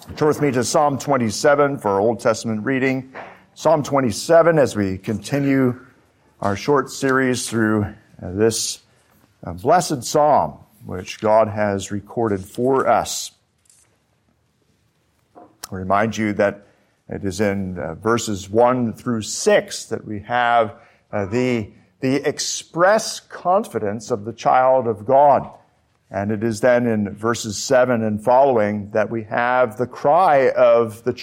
Turn with me to Psalm 27 for our Old Testament reading. Psalm 27 as we continue our short series through this blessed psalm which God has recorded for us. I remind you that it is in verses 1 through 6 that we have the express confidence of the child of God. And it is then in verses 7 and following that we have the cry of the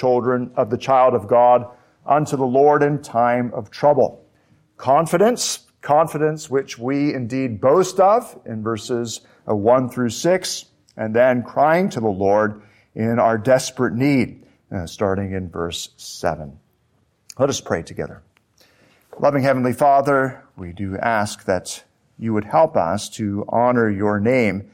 child of God unto the Lord in time of trouble. Confidence which we indeed boast of in verses 1 through 6, and then crying to the Lord in our desperate need, starting in verse 7. Let us pray together. Loving Heavenly Father, we do ask that you would help us to honor your name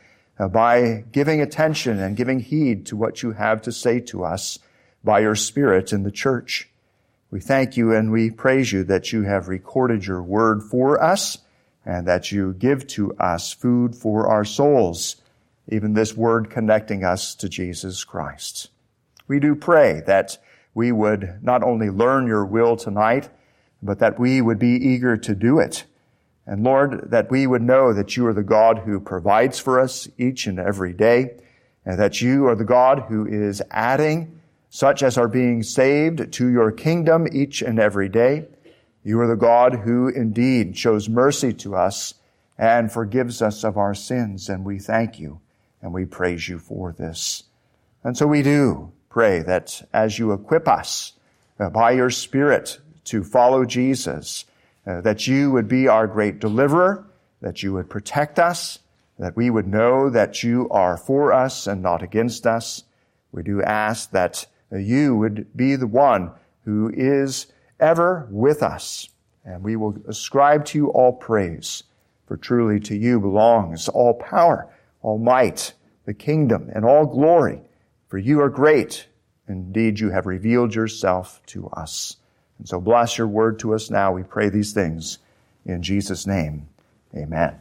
by giving attention and giving heed to what you have to say to us by your Spirit in the church. We thank you and we praise you that you have recorded your word for us and that you give to us food for our souls, even this word connecting us to Jesus Christ. We do pray that we would not only learn your will tonight, but that we would be eager to do it. And Lord, that we would know that you are the God who provides for us each and every day, and that you are the God who is adding such as are being saved to your kingdom each and every day. You are the God who indeed shows mercy to us and forgives us of our sins, and we thank you and we praise you for this. And so we do pray that as you equip us by your Spirit to follow Jesus, that you would be our great deliverer, that you would protect us, that we would know that you are for us and not against us. We do ask that you would be the one who is ever with us, and we will ascribe to you all praise, for truly to you belongs all power, all might, the kingdom, and all glory, for you are great. Indeed, you have revealed yourself to us. And so bless your word to us now. We pray these things in Jesus' name. Amen.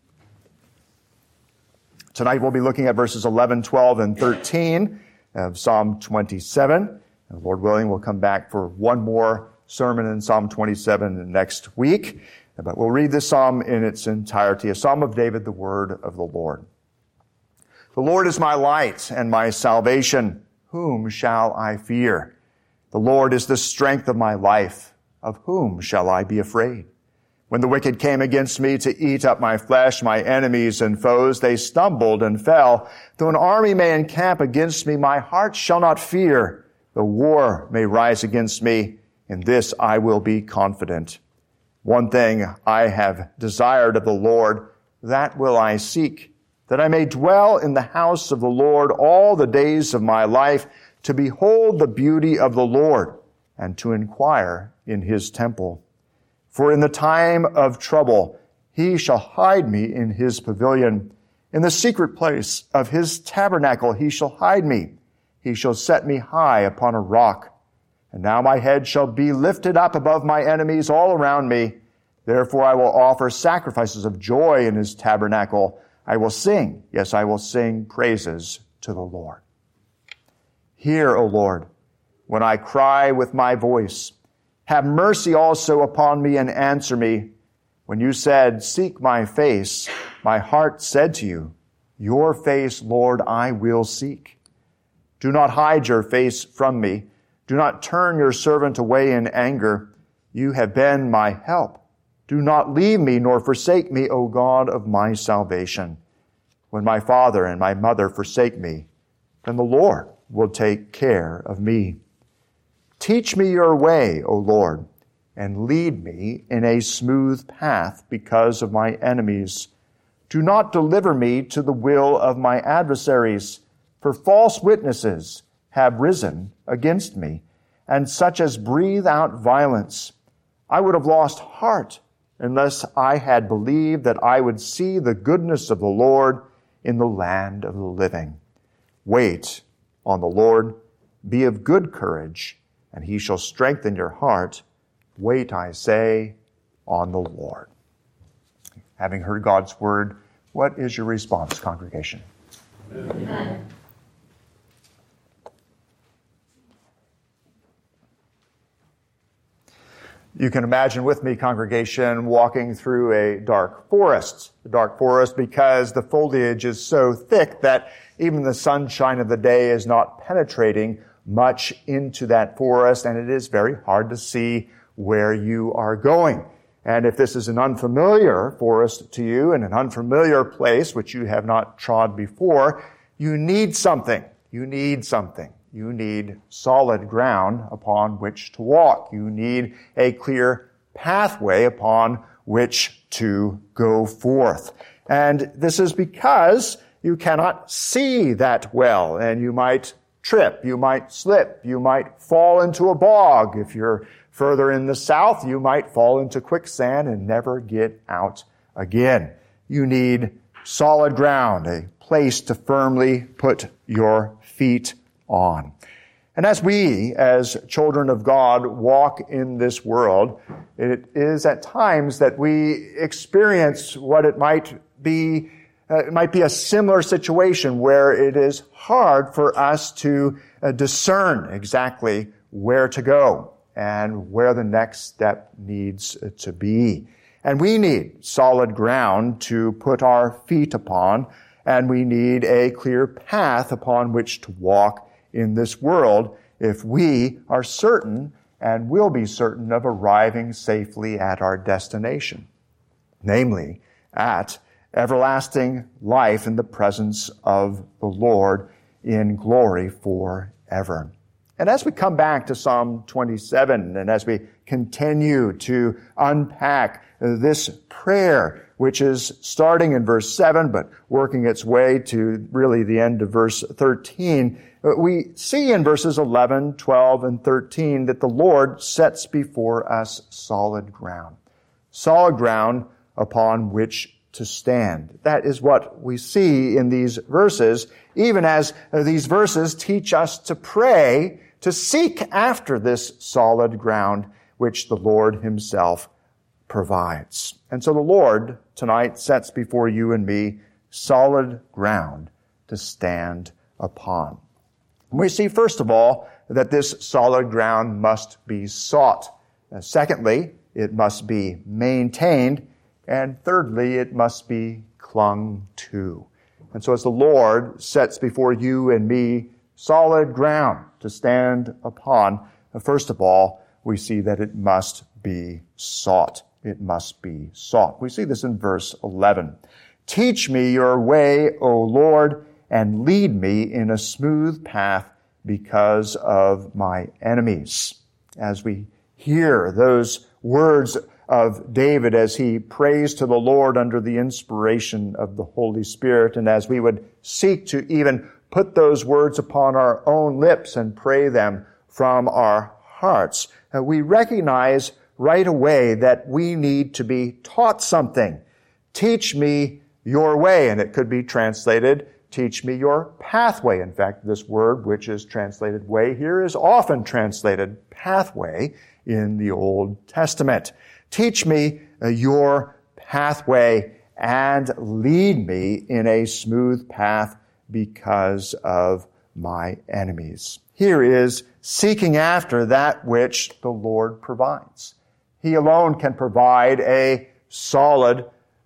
Tonight we'll be looking at verses 11, 12, and 13 of Psalm 27. And Lord willing, we'll come back for one more sermon in Psalm 27 next week. But we'll read this psalm in its entirety, a psalm of David, the word of the Lord. The Lord is my light and my salvation. Whom shall I fear? The Lord is the strength of my life. Of whom shall I be afraid? When the wicked came against me to eat up my flesh, my enemies and foes, they stumbled and fell. Though an army may encamp against me, my heart shall not fear. Though war may rise against me, in this I will be confident. One thing I have desired of the Lord, that will I seek, that I may dwell in the house of the Lord all the days of my life, to behold the beauty of the Lord, and to inquire in his temple. For in the time of trouble he shall hide me in his pavilion. In the secret place of his tabernacle he shall hide me. He shall set me high upon a rock. And now my head shall be lifted up above my enemies all around me. Therefore I will offer sacrifices of joy in his tabernacle. I will sing, yes, I will sing praises to the Lord. Hear, O Lord, when I cry with my voice. Have mercy also upon me and answer me. When you said, seek my face, my heart said to you, your face, Lord, I will seek. Do not hide your face from me. Do not turn your servant away in anger. You have been my help. Do not leave me nor forsake me, O God of my salvation. When my father and my mother forsake me, then the Lord will take care of me. Teach me your way, O Lord, and lead me in a smooth path because of my enemies. Do not deliver me to the will of my adversaries, for false witnesses have risen against me, and such as breathe out violence. I would have lost heart unless I had believed that I would see the goodness of the Lord in the land of the living. Wait on the Lord, be of good courage, and he shall strengthen your heart. Wait, I say, on the Lord. Having heard God's word, what is your response, congregation? Amen. You can imagine with me, congregation, walking through a dark forest. A dark forest because the foliage is so thick that even the sunshine of the day is not penetrating much into that forest, and it is very hard to see where you are going. And if this is an unfamiliar forest to you and an unfamiliar place which you have not trod before, you need something. You need something. You need solid ground upon which to walk. You need a clear pathway upon which to go forth. And this is because you cannot see that well, and you might trip, you might slip, you might fall into a bog. If you're further in the south, you might fall into quicksand and never get out again. You need solid ground, a place to firmly put your feet on. And as we, as children of God, walk in this world, it is at times that we experience what it might be a similar situation where it is hard for us to discern exactly where to go and where the next step needs to be. And we need solid ground to put our feet upon, and we need a clear path upon which to walk in this world if we are certain and will be certain of arriving safely at our destination, namely at everlasting life in the presence of the Lord in glory forever. And as we come back to Psalm 27, and as we continue to unpack this prayer, which is starting in verse 7, but working its way to really the end of verse 13, we see in verses 11, 12, and 13 that the Lord sets before us solid ground upon which to stand. That is what we see in these verses, even as these verses teach us to pray, to seek after this solid ground which the Lord himself provides. And so the Lord tonight sets before you and me solid ground to stand upon. We see, first of all, that this solid ground must be sought. Secondly, it must be maintained. And thirdly, it must be clung to. And so as the Lord sets before you and me solid ground to stand upon, first of all, we see that it must be sought. It must be sought. We see this in verse 11. Teach me your way, O Lord, and lead me in a smooth path because of my enemies. As we hear those words of David as he prays to the Lord under the inspiration of the Holy Spirit, and as we would seek to even put those words upon our own lips and pray them from our hearts, we recognize right away that we need to be taught something. Teach me your way, and it could be translated, teach me your pathway. In fact, this word, which is translated way here, is often translated pathway in the Old Testament. Teach me your pathway and lead me in a smooth path because of my enemies. Here is seeking after that which the Lord provides. He alone can provide a solid,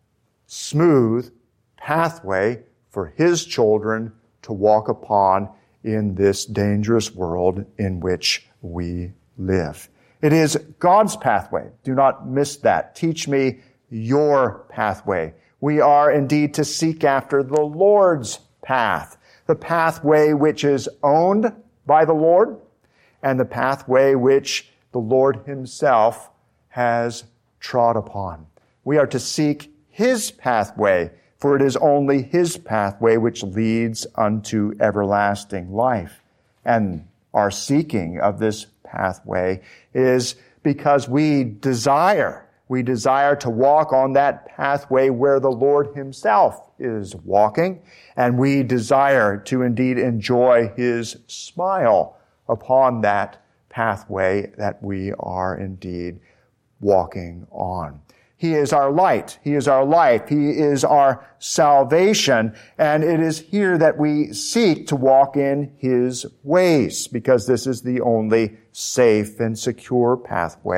smooth pathway for his children to walk upon in this dangerous world in which we live. It is God's pathway. Do not miss that. Teach me your pathway. We are indeed to seek after the Lord's path, the pathway which is owned by the Lord, and the pathway which the Lord himself has trod upon. We are to seek his pathway, for it is only his pathway which leads unto everlasting life. And our seeking of this pathway is because we desire to walk on that pathway where the Lord himself is walking, and we desire to indeed enjoy his smile upon that pathway that we are indeed walking on. He is our light. He is our life. He is our salvation. And it is here that we seek to walk in his ways, because this is the only safe and secure pathway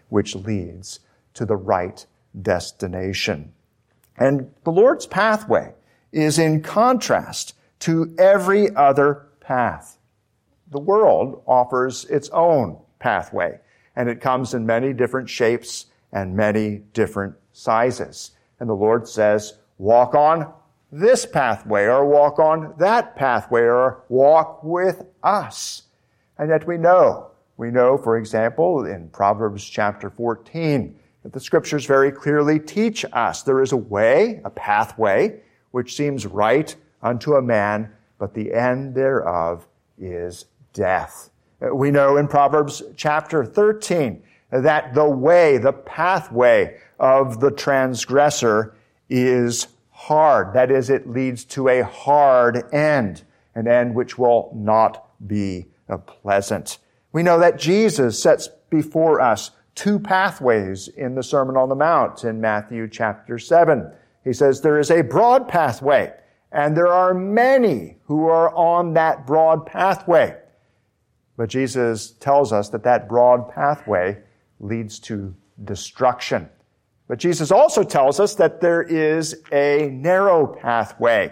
which leads to the right destination. And the Lord's pathway is in contrast to every other path. The world offers its own pathway, and it comes in many different shapes and many different sizes. And the Lord says, walk on this pathway, or walk on that pathway, or walk with us. And yet we know, for example, in Proverbs chapter 14, that the Scriptures very clearly teach us there is a way, a pathway, which seems right unto a man, but the end thereof is death. We know in Proverbs chapter 13 that the way, the pathway of the transgressor is hard. That is, it leads to a hard end, an end which will not be pleasant. We know that Jesus sets before us two pathways in the Sermon on the Mount in Matthew chapter 7. He says there is a broad pathway, and there are many who are on that broad pathway. But Jesus tells us that that broad pathway leads to destruction. But Jesus also tells us that there is a narrow pathway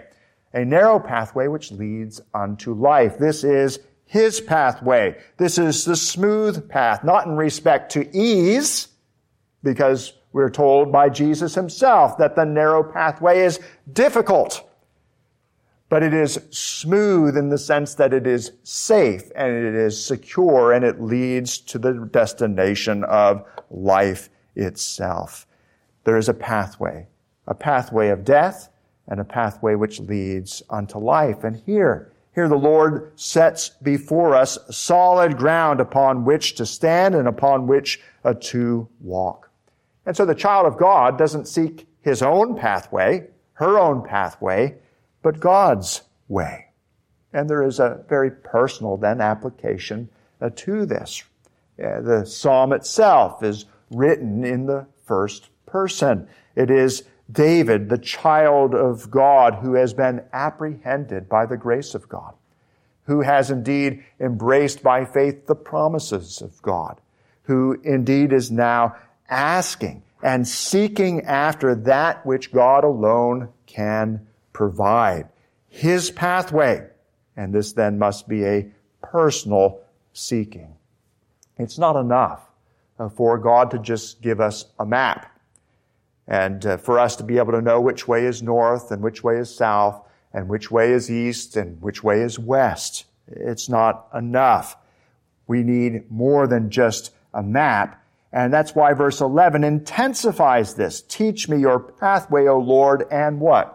which leads unto life. This is His pathway. This is the smooth path, not in respect to ease, because we're told by Jesus Himself that the narrow pathway is difficult. But it is smooth in the sense that it is safe and it is secure and it leads to the destination of life itself. There is a pathway of death and a pathway which leads unto life. And here the Lord sets before us solid ground upon which to stand and upon which to walk. And so the child of God doesn't seek his own pathway, her own pathway, but God's way. And there is a very personal then application to this. The psalm itself is written in the first person. It is David, the child of God, who has been apprehended by the grace of God, who has indeed embraced by faith the promises of God, who indeed is now asking and seeking after that which God alone can provide. His pathway. And this then must be a personal seeking. It's not enough for God to just give us a map and for us to be able to know which way is north and which way is south and which way is east and which way is west. It's not enough. We need more than just a map. And that's why verse 11 intensifies this. Teach me your pathway, O Lord, and what?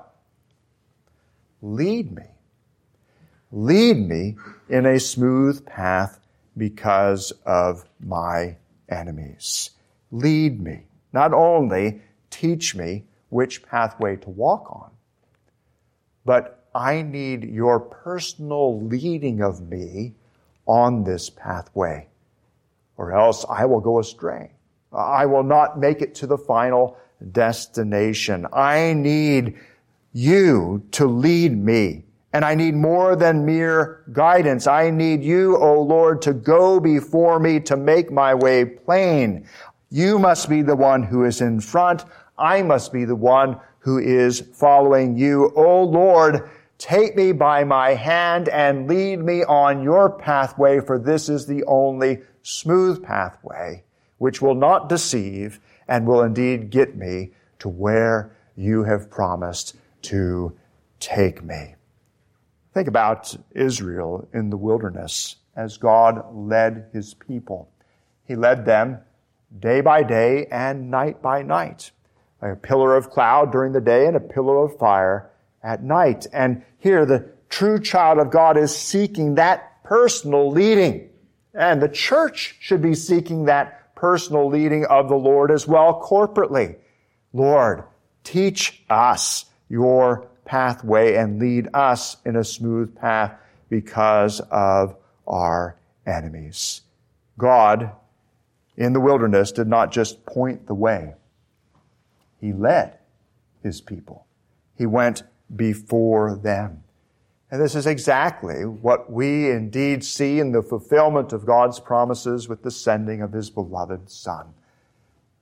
Lead me. Lead me in a smooth path because of my enemies. Lead me. Not only teach me which pathway to walk on, but I need your personal leading of me on this pathway, or else I will go astray. I will not make it to the final destination. I need you to lead me. And I need more than mere guidance. I need you, O Lord, to go before me to make my way plain. You must be the one who is in front. I must be the one who is following you. O Lord, take me by my hand and lead me on your pathway, for this is the only smooth pathway which will not deceive and will indeed get me to where you have promised to take me. Think about Israel in the wilderness as God led His people. He led them day by day and night by night. A pillar of cloud during the day and a pillar of fire at night. And here the true child of God is seeking that personal leading. And the church should be seeking that personal leading of the Lord as well corporately. Lord, teach us your pathway and lead us in a smooth path because of our enemies. God, in the wilderness, did not just point the way. He led His people. He went before them. And this is exactly what we indeed see in the fulfillment of God's promises with the sending of His beloved Son.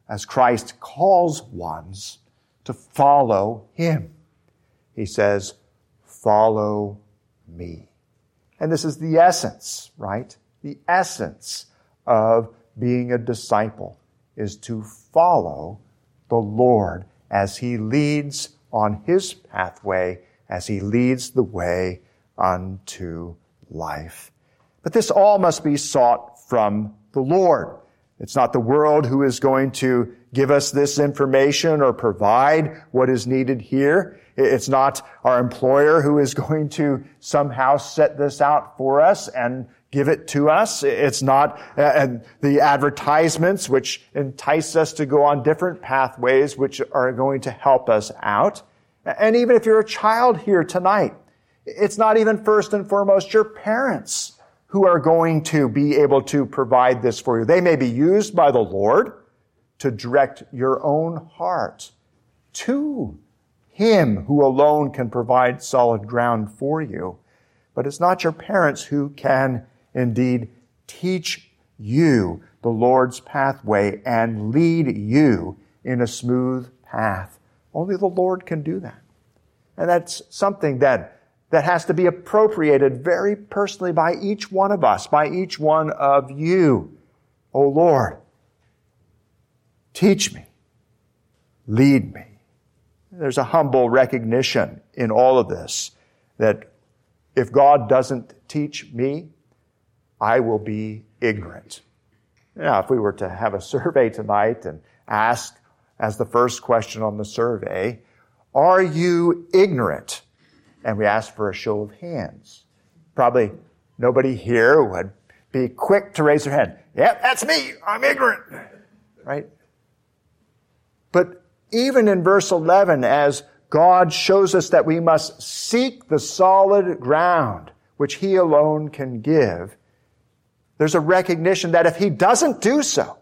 as Christ calls ones to follow him. He says, follow me. And this is the essence, right? The essence of being a disciple is to follow the Lord as he leads on his pathway, as he leads the way unto life. But this all must be sought from the Lord. It's not the world who is going to give us this information or provide what is needed here. It's not our employer who is going to somehow set this out for us and give it to us. It's not the advertisements which entice us to go on different pathways which are going to help us out. And even if you're a child here tonight, it's not even first and foremost your parents who are going to be able to provide this for you. They may be used by the Lord to direct your own heart to him who alone can provide solid ground for you. But it's not your parents who can indeed teach you the Lord's pathway and lead you in a smooth path. Only the Lord can do that. And that's something that has to be appropriated very personally by each one of us, by each one of you. O Lord, teach me, lead me. There's a humble recognition in all of this that if God doesn't teach me, I will be ignorant. Now, if we were to have a survey tonight and ask as the first question on the survey, are you ignorant? And we ask for a show of hands. Probably nobody here would be quick to raise their hand. Yep, that's me. I'm ignorant. Right? But even in verse 11, as God shows us that we must seek the solid ground which he alone can give, there's a recognition that if he doesn't do so,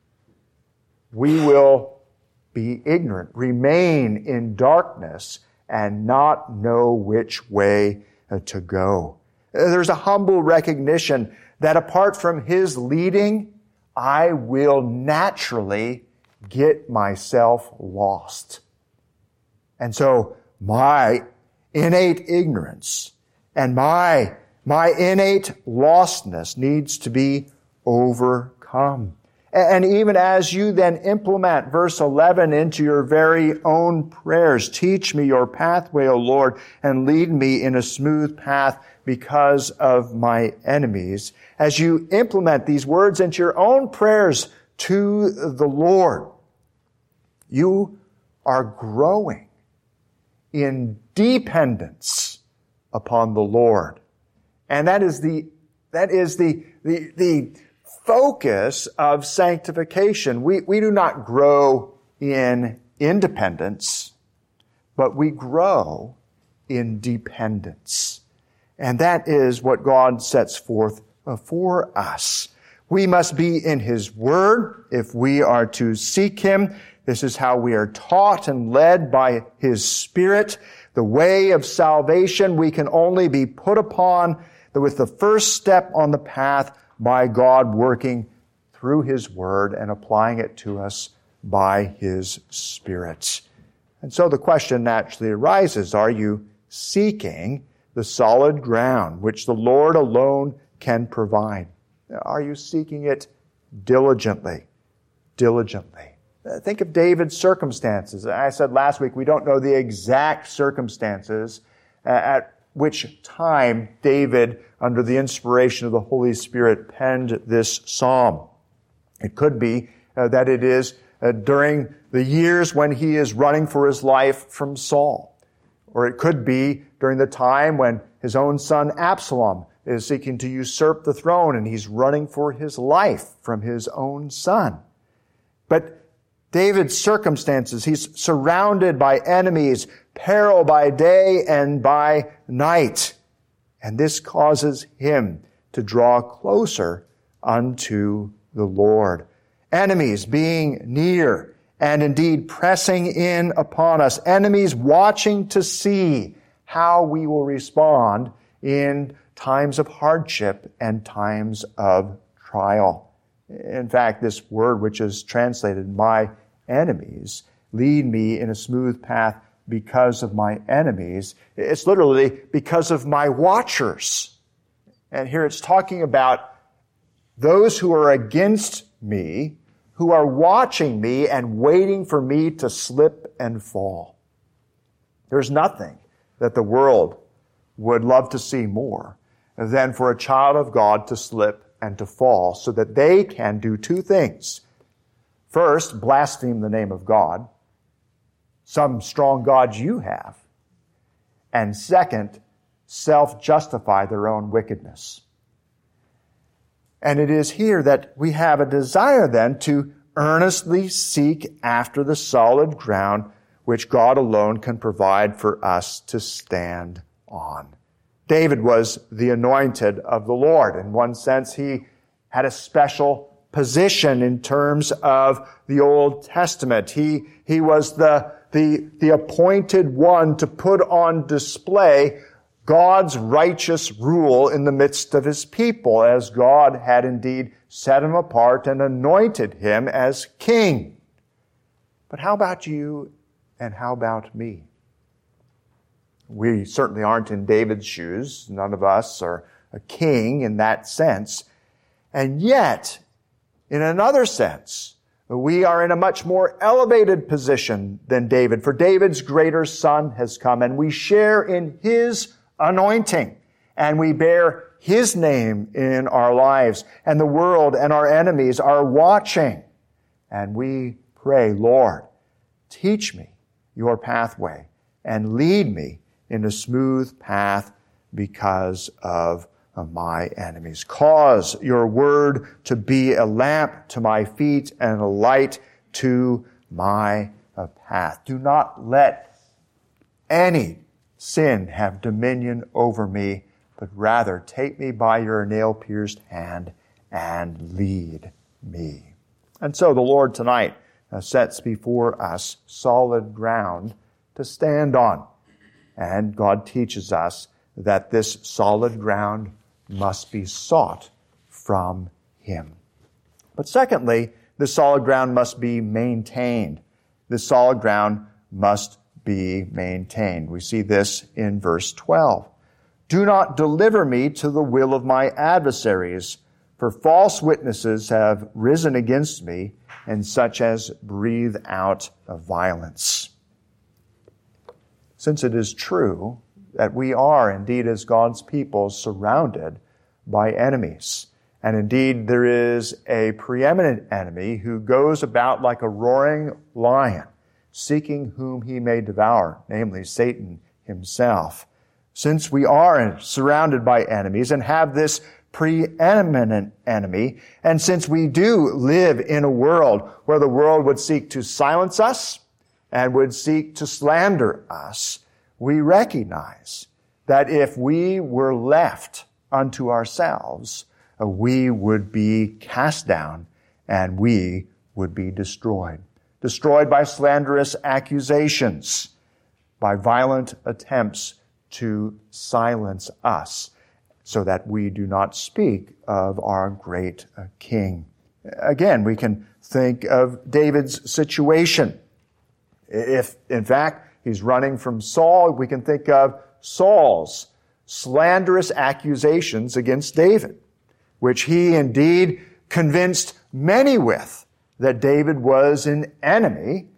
we will be ignorant, remain in darkness, and not know which way to go. There's a humble recognition that apart from his leading, I will naturally get myself lost. And so my innate ignorance and my innate lostness needs to be overcome. And even as you then implement verse 11 into your very own prayers, teach me your pathway, O Lord, and lead me in a smooth path because of my enemies. As you implement these words into your own prayers to the Lord, you are growing in dependence upon the Lord. And that is the focus of sanctification. We do not grow in independence, but we grow in dependence. And that is what God sets forth for us. We must be in his word if we are to seek him. This is how we are taught and led by his Spirit. The way of salvation we can only be put upon with the first step on the path by God working through his word and applying it to us by his Spirit. And so the question naturally arises, are you seeking the solid ground which the Lord alone can provide? Are you seeking it diligently? Diligently. Think of David's circumstances. I said last week we don't know the exact circumstances at which time David, under the inspiration of the Holy Spirit, penned this psalm. It could be that it is during the years when he is running for his life from Saul. Or it could be during the time when his own son Absalom is seeking to usurp the throne and he's running for his life from his own son. But David's circumstances, he's surrounded by enemies, peril by day and by night. And this causes him to draw closer unto the Lord. Enemies being near and indeed pressing in upon us. Enemies watching to see how we will respond in times of hardship and times of trial. In fact, this word which is translated, my enemies. Lead me in a smooth path because of my enemies. It's literally because of my watchers. And here it's talking about those who are against me, who are watching me and waiting for me to slip and fall. There's nothing that the world would love to see more than for a child of God to slip and to fall so that they can do two things. First, blaspheme the name of God, some strong God you have. And second, self-justify their own wickedness. And it is here that we have a desire then to earnestly seek after the solid ground which God alone can provide for us to stand on. David was the anointed of the Lord. In one sense, he had a special position in terms of the Old Testament. He was the appointed one to put on display God's righteous rule in the midst of his people, as God had indeed set him apart and anointed him as king. But how about you and how about me? We certainly aren't in David's shoes. None of us are a king in that sense. And yet, in another sense, we are in a much more elevated position than David. For David's greater son has come, and we share in his anointing, and we bear his name in our lives, and the world and our enemies are watching. And we pray, Lord, teach me your pathway and lead me in a smooth path because of my enemies. Cause your word to be a lamp to my feet and a light to my path. Do not let any sin have dominion over me, but rather take me by your nail-pierced hand and lead me. And so the Lord tonight sets before us solid ground to stand on. And God teaches us that this solid ground must be sought from Him. But secondly, the solid ground must be maintained. The solid ground must be maintained. We see this in verse 12. Do not deliver me to the will of my adversaries, for false witnesses have risen against me, and such as breathe out violence. Since it is true that we are indeed as God's people surrounded by enemies, and indeed there is a preeminent enemy who goes about like a roaring lion, seeking whom he may devour, namely Satan himself. Since we are surrounded by enemies and have this preeminent enemy, and since we do live in a world where the world would seek to silence us and would seek to slander us, we recognize that if we were left unto ourselves, we would be cast down and we would be destroyed. Destroyed by slanderous accusations, by violent attempts to silence us, so that we do not speak of our great King. Again, we can think of David's situation. If, in fact, he's running from Saul, we can think of Saul's slanderous accusations against David, which he indeed convinced many with, that David was an enemy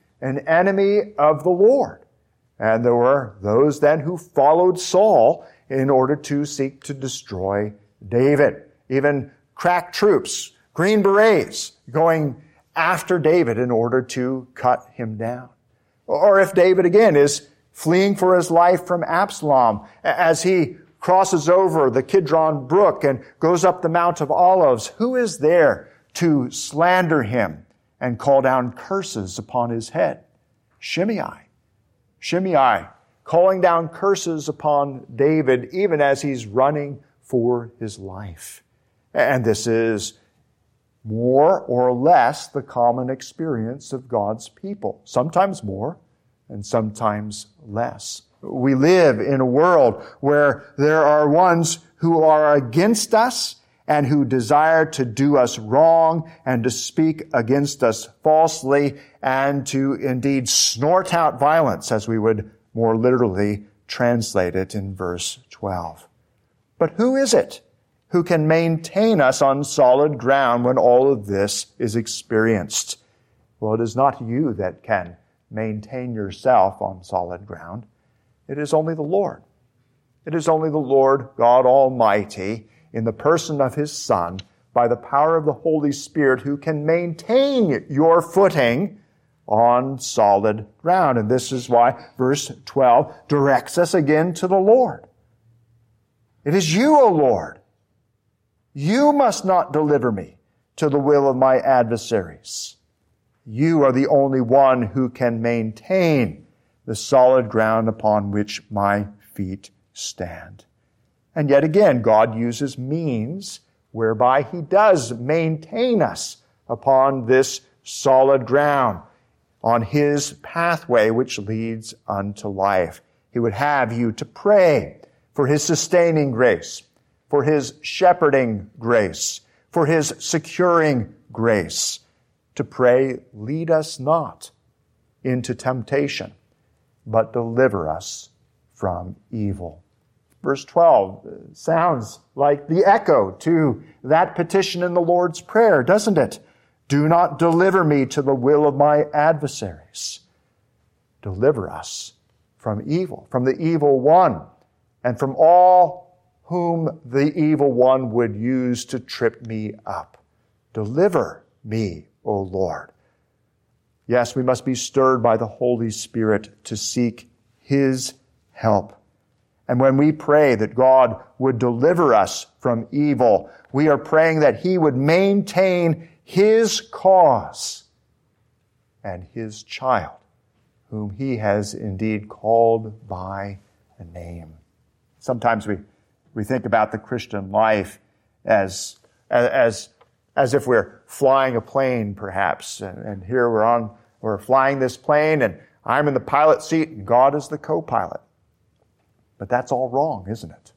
of the Lord. And there were those then who followed Saul in order to seek to destroy David. Even crack troops, Green Berets, going after David in order to cut him down. Or if David again is fleeing for his life from Absalom as he crosses over the Kidron Brook and goes up the Mount of Olives, who is there to slander him and call down curses upon his head? Shimei, calling down curses upon David even as he's running for his life. And this is more or less the common experience of God's people. Sometimes more and sometimes less. We live in a world where there are ones who are against us and who desire to do us wrong and to speak against us falsely and to indeed snort out violence, as we would more literally translate it in verse 12. But who is it who can maintain us on solid ground when all of this is experienced? Well, it is not you that can maintain yourself on solid ground. It is only the Lord. It is only the Lord God Almighty, in the person of His Son, by the power of the Holy Spirit, who can maintain your footing on solid ground. And this is why verse 12 directs us again to the Lord. It is you, O Lord. You must not deliver me to the will of my adversaries. You are the only one who can maintain the solid ground upon which my feet stand. And yet again, God uses means whereby He does maintain us upon this solid ground, on His pathway which leads unto life. He would have you to pray for His sustaining grace, for His shepherding grace, for His securing grace. To pray, lead us not into temptation, but deliver us from evil. Verse 12 sounds like the echo to that petition in the Lord's Prayer, doesn't it? Do not deliver me to the will of my adversaries. Deliver us from evil, from the evil one, and from all whom the evil one would use to trip me up. Deliver me, O Lord. Yes, we must be stirred by the Holy Spirit to seek His help. And when we pray that God would deliver us from evil, we are praying that He would maintain His cause and His child, whom He has indeed called by name. Sometimes we think about the Christian life as if we're flying a plane, perhaps. And here we're flying this plane, and I'm in the pilot seat, and God is the co-pilot. But that's all wrong, isn't it?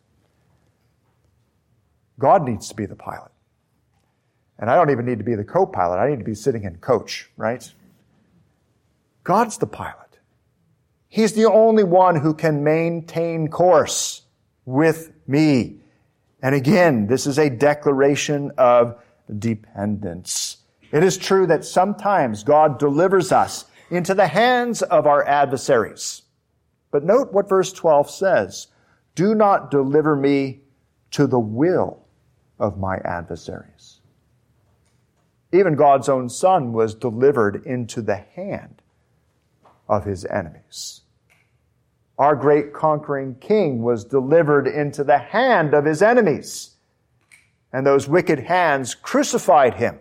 God needs to be the pilot. And I don't even need to be the co-pilot. I need to be sitting in coach, right? God's the pilot. He's the only one who can maintain course with me. And again, this is a declaration of dependence. It is true that sometimes God delivers us into the hands of our adversaries. But note what verse 12 says. Do not deliver me to the will of my adversaries. Even God's own Son was delivered into the hand of His enemies. Our great conquering King was delivered into the hand of His enemies. And those wicked hands crucified Him.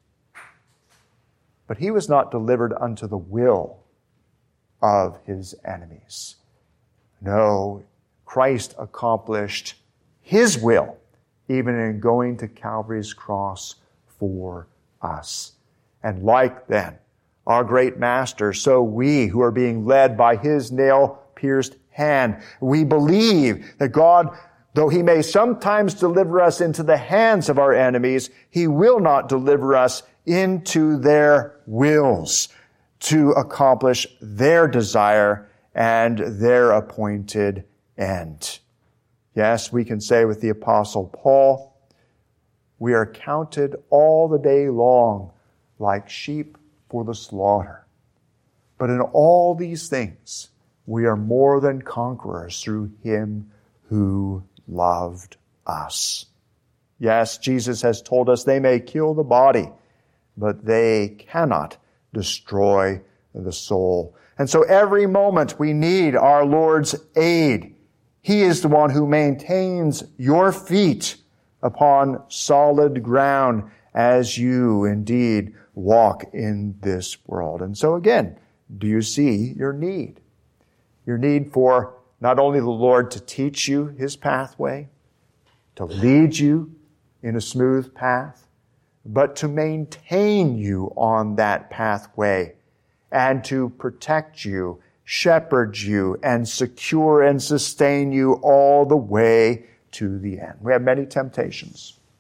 But He was not delivered unto the will of His enemies. No, Christ accomplished His will, even in going to Calvary's cross for us. And like then, our great Master, so we who are being led by His nail-pierced hand, we believe that God, though He may sometimes deliver us into the hands of our enemies, He will not deliver us into their wills to accomplish their desire and their appointed end. Yes, we can say with the Apostle Paul, we are counted all the day long like sheep for the slaughter. But in all these things, we are more than conquerors through Him who loved us. Yes, Jesus has told us they may kill the body, but they cannot destroy the soul. And so every moment we need our Lord's aid. He is the one who maintains your feet upon solid ground as you indeed walk in this world. And so again, do you see your need? Your need for not only the Lord to teach you His pathway, to lead you in a smooth path, but to maintain you on that pathway and to protect you, shepherd you, and secure and sustain you all the way to the end. We have many temptations.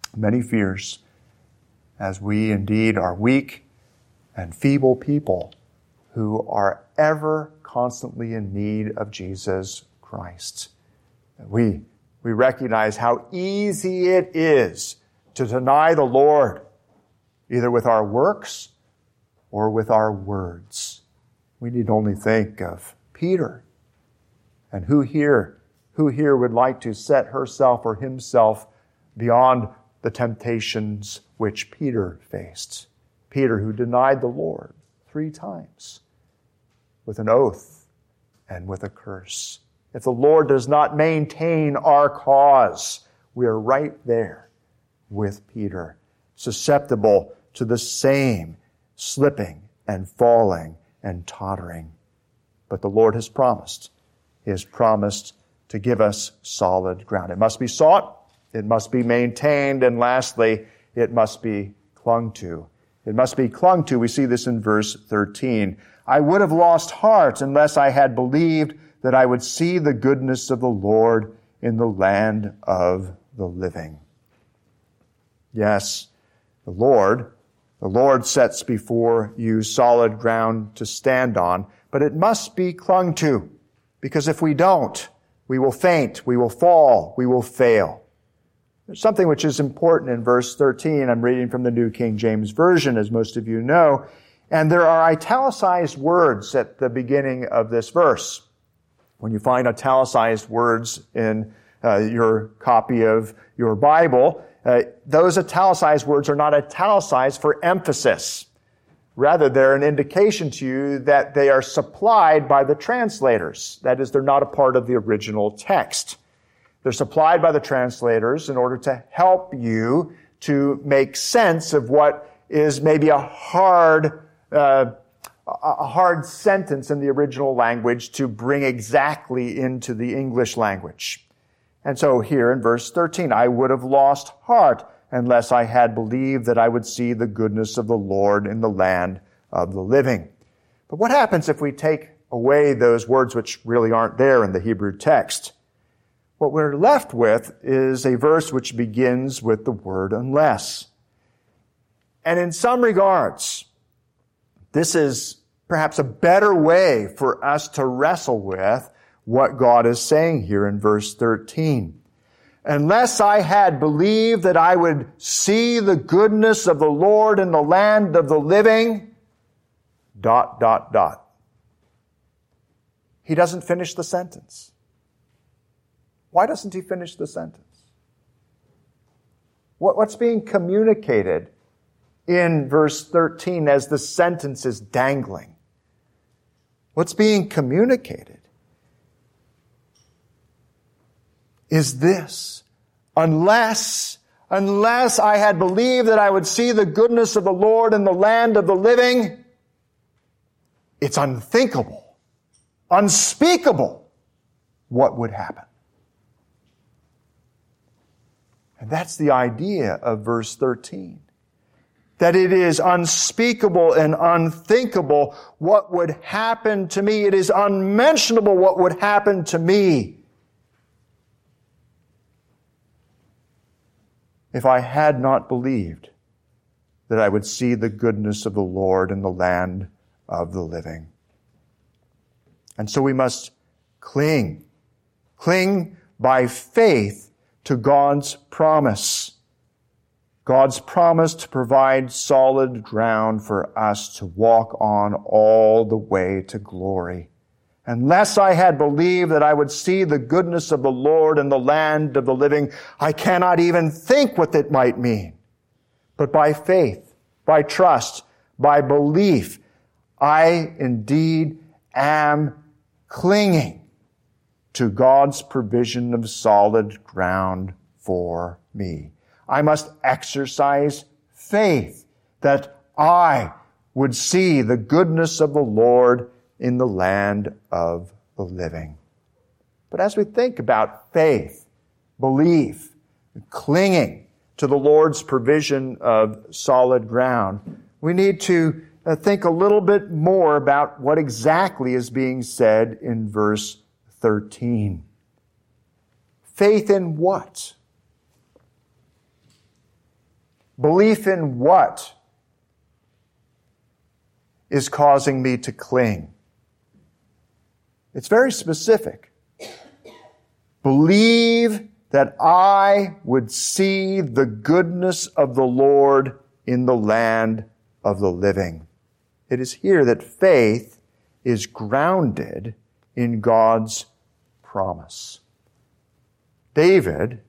many fears, as we indeed are weak and feeble people who are ever constantly in need of Jesus Christ. We recognize how easy it is to deny the Lord, either with our works or with our words. We need only think of Peter. And who here would like to set herself or himself beyond the temptations which Peter faced? Peter, who denied the Lord 3 times with an oath and with a curse. If the Lord does not maintain our cause, we are right there with Peter, susceptible to the same slipping and falling and tottering. But the Lord has promised. He has promised to give us solid ground. It must be sought, it must be maintained, and lastly, it must be clung to. It must be clung to. We see this in verse 13. I would have lost heart unless I had believed that I would see the goodness of the Lord in the land of the living. Yes, the Lord sets before you solid ground to stand on, but it must be clung to, because if we don't, we will faint, we will fall, we will fail. There's something which is important in verse 13. I'm reading from the New King James Version, as most of you know, and there are italicized words at the beginning of this verse. When you find italicized words in your copy of your Bible, those italicized words are not italicized for emphasis. Rather, they're an indication to you that they are supplied by the translators. That is, they're not a part of the original text. They're supplied by the translators in order to help you to make sense of what is maybe a hard sentence in the original language to bring exactly into the English language. And so here in verse 13, I would have lost heart unless I had believed that I would see the goodness of the Lord in the land of the living. But what happens if we take away those words which really aren't there in the Hebrew text? What we're left with is a verse which begins with the word unless. And in some regards, this is perhaps a better way for us to wrestle with what God is saying here in verse 13. Unless I had believed that I would see the goodness of the Lord in the land of the living, ... He doesn't finish the sentence. Why doesn't he finish the sentence? What's being communicated in verse 13 as the sentence is dangling? What's being communicated is this: unless I had believed that I would see the goodness of the Lord in the land of the living, it's unthinkable, unspeakable what would happen. And that's the idea of verse 13. That it is unspeakable and unthinkable what would happen to me. It is unmentionable what would happen to me if I had not believed that I would see the goodness of the Lord in the land of the living. And so we must cling by faith to God's promise. God's promise to provide solid ground for us to walk on all the way to glory. Unless I had believed that I would see the goodness of the Lord in the land of the living, I cannot even think what that might mean. But by faith, by trust, by belief, I indeed am clinging to God's provision of solid ground for me. I must exercise faith that I would see the goodness of the Lord in the land of the living. But as we think about faith, belief, clinging to the Lord's provision of solid ground, we need to think a little bit more about what exactly is being said in verse 13. Faith in what? Belief in what is causing me to cling? It's very specific. Believe that I would see the goodness of the Lord in the land of the living. It is here that faith is grounded in God's promise. David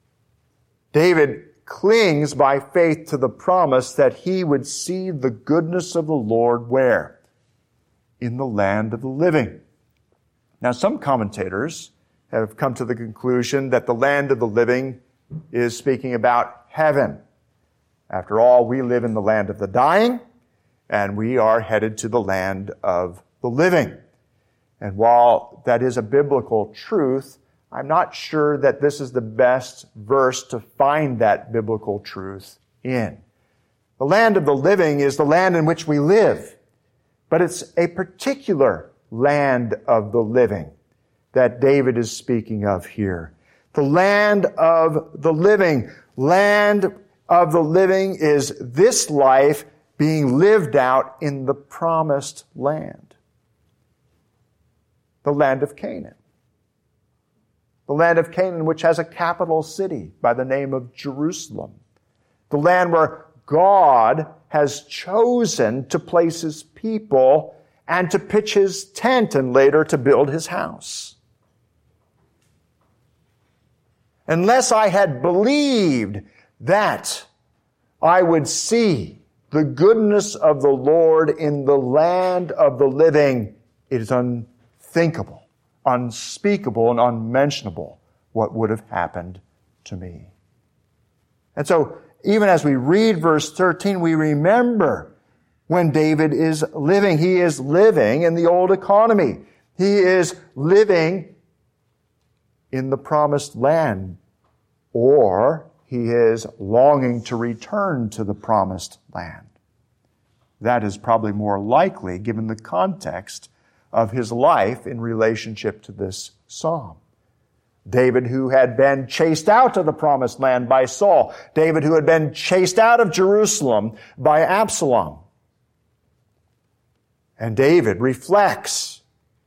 clings by faith to the promise that he would see the goodness of the Lord where? In the land of the living. Now, some commentators have come to the conclusion that the land of the living is speaking about heaven. After all, we live in the land of the dying, and we are headed to the land of the living. And while that is a biblical truth, I'm not sure that this is the best verse to find that biblical truth in. The land of the living is the land in which we live, but it's a particular land of the living that David is speaking of here. The land of the living. Land of the living is this life being lived out in the promised land. The land of Canaan. The land of Canaan, which has a capital city by the name of Jerusalem. The land where God has chosen to place His people and to pitch His tent and later to build His house. Unless I had believed that I would see the goodness of the Lord in the land of the living, it is unthinkable, unspeakable, and unmentionable what would have happened to me. And so, even as we read verse 13, we remember when David is living. He is living in the old economy. He is living in the promised land, or he is longing to return to the promised land. That is probably more likely given the context of his life in relationship to this psalm. David, who had been chased out of the promised land by Saul. David, who had been chased out of Jerusalem by Absalom. And David reflects,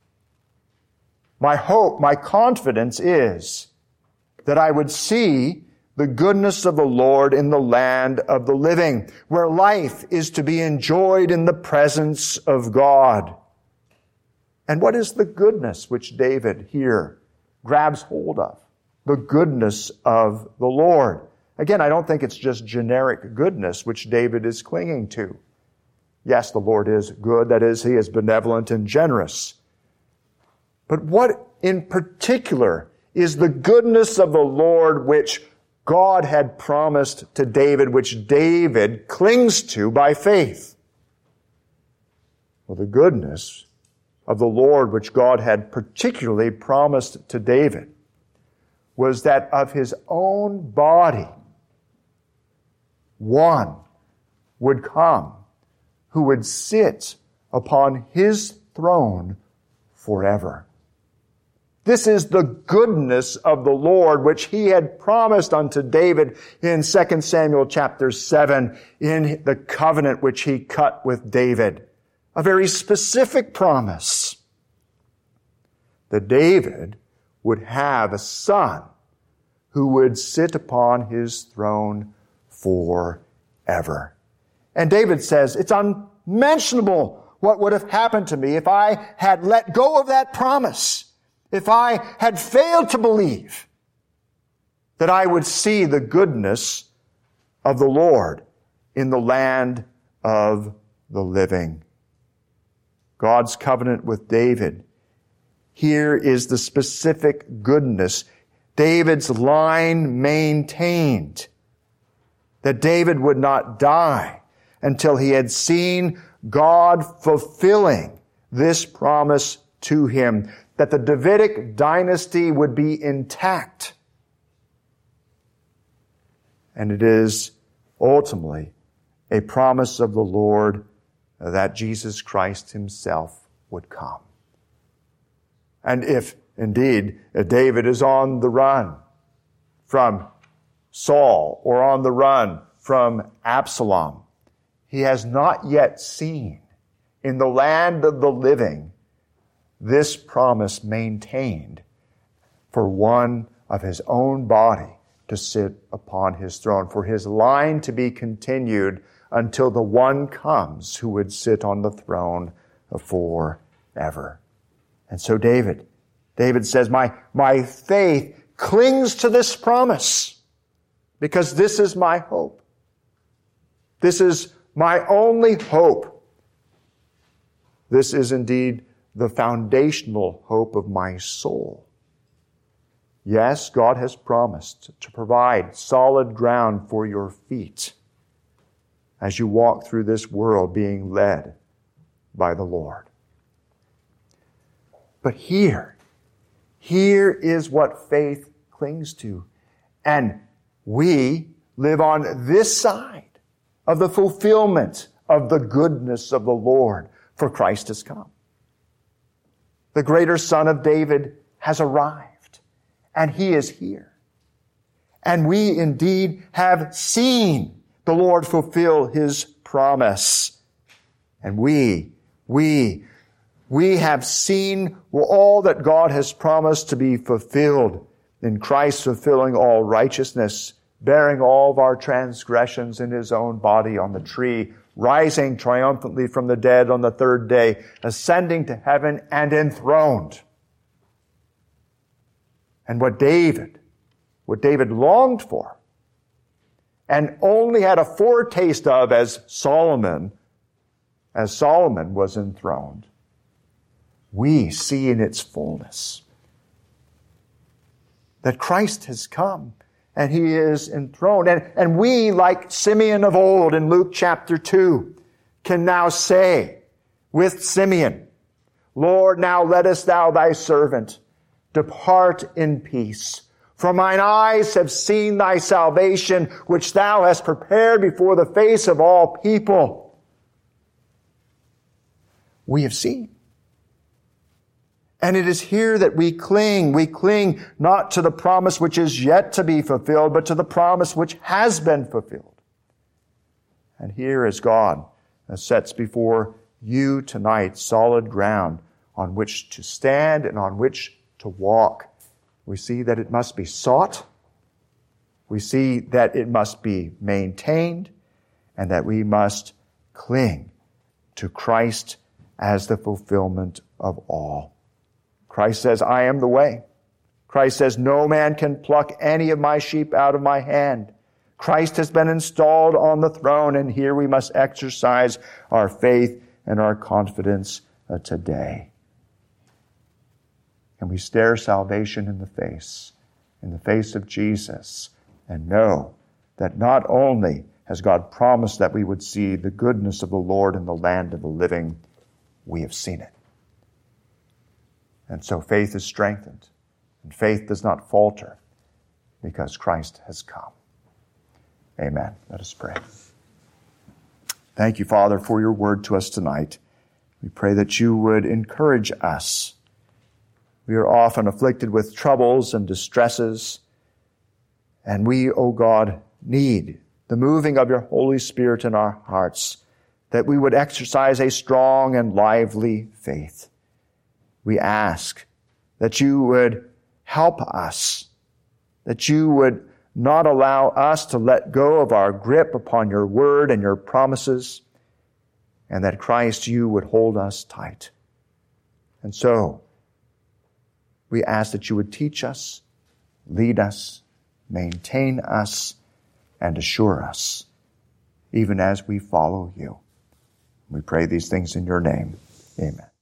my hope, my confidence is that I would see the goodness of the Lord in the land of the living, where life is to be enjoyed in the presence of God. And what is the goodness which David here grabs hold of? The goodness of the Lord. Again, I don't think it's just generic goodness which David is clinging to. Yes, the Lord is good. That is, He is benevolent and generous. But what in particular is the goodness of the Lord which God had promised to David, which David clings to by faith? Well, the goodness of the Lord which God had particularly promised to David was that of his own body, one would come who would sit upon his throne forever. This is the goodness of the Lord which He had promised unto David in 2 Samuel chapter 7 in the covenant which He cut with David. A very specific promise that David would have a son who would sit upon his throne forever. And David says, it's unmentionable what would have happened to me if I had let go of that promise. If I had failed to believe that I would see the goodness of the Lord in the land of the living. God's covenant with David. Here is the specific goodness. David's line maintained that David would not die until he had seen God fulfilling this promise to him, that the Davidic dynasty would be intact. And it is ultimately a promise of the Lord that Jesus Christ Himself would come. And if indeed David is on the run from Saul or on the run from Absalom. He has not yet seen in the land of the living this promise maintained for one of his own body to sit upon his throne, for his line to be continued until the one comes who would sit on the throne forever. And so David says, my faith clings to this promise because this is my hope. This is my only hope. This is indeed the foundational hope of my soul. Yes, God has promised to provide solid ground for your feet as you walk through this world being led by the Lord. But here is what faith clings to. And we live on this side of the fulfillment of the goodness of the Lord, for Christ has come. The greater Son of David has arrived, and he is here. And we indeed have seen the Lord fulfill his promise. And we have seen all that God has promised to be fulfilled in Christ, fulfilling all righteousness, bearing all of our transgressions in his own body on the tree, rising triumphantly from the dead on the third day, ascending to heaven and enthroned. And what David longed for, and only had a foretaste of as Solomon was enthroned, we see in its fullness that Christ has come and he is enthroned. And we, like Simeon of old in Luke chapter 2, can now say with Simeon, Lord, now lettest thou thy servant depart in peace. For mine eyes have seen thy salvation, which thou hast prepared before the face of all people. We have seen. And it is here that we cling. We cling not to the promise which is yet to be fulfilled, but to the promise which has been fulfilled. And here is God sets before you tonight solid ground on which to stand and on which to walk. We see that it must be sought. We see that it must be maintained, and that we must cling to Christ as the fulfillment of all. Christ says, I am the way. Christ says, no man can pluck any of my sheep out of my hand. Christ has been installed on the throne, and here we must exercise our faith and our confidence today. And we stare salvation in the face of Jesus, and know that not only has God promised that we would see the goodness of the Lord in the land of the living, we have seen it. And so faith is strengthened, and faith does not falter because Christ has come. Amen. Let us pray. Thank you, Father, for your word to us tonight. We pray that you would encourage us. We are often afflicted with troubles and distresses, and we, O God, need the moving of your Holy Spirit in our hearts, that we would exercise a strong and lively faith. We ask that you would help us, that you would not allow us to let go of our grip upon your word and your promises, and that Christ, you would hold us tight. And so, we ask that you would teach us, lead us, maintain us, and assure us, even as we follow you. We pray these things in your name. Amen.